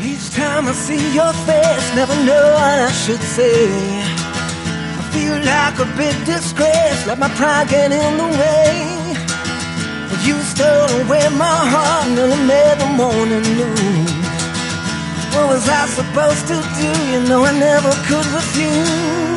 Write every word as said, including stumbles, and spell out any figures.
Each time I see your face, never know what I should say. I feel like a big disgrace, let my pride get in the way. You stole away my heart, nearly made the morning news. What was I supposed to do? You know I never could refuse.